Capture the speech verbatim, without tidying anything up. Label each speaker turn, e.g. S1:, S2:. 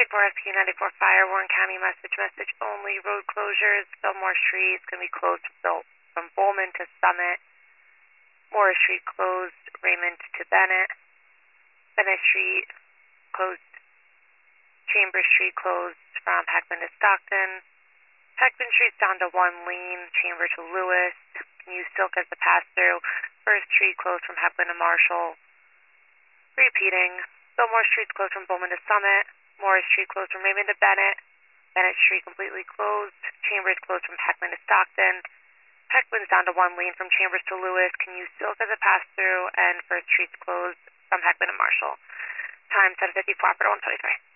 S1: ninety-four S Q ninety-four Fire, Warren County, message, message only. Road closures. Fillmore Street is going to be closed from, from Bowman to Summit. Morris Street closed. Raymond to Bennett. Bennett Street closed. Chambers Street closed from Heckman to Stockton. Heckman Street's down to one lane. Chamber to Lewis. Can use Silk as the pass-through. First Street closed from Heckman to Marshall. Repeating. Fillmore Street's closed from Bowman to Summit. Morris Street closed from Raymond to Bennett. Bennett Street completely closed. Chambers closed from Heckman to Stockton. Heckman's down to one lane from Chambers to Lewis. Can use Silk as a pass-through. And First Street's closed from Heckman to Marshall. Time seven fifty-four for one twenty-three.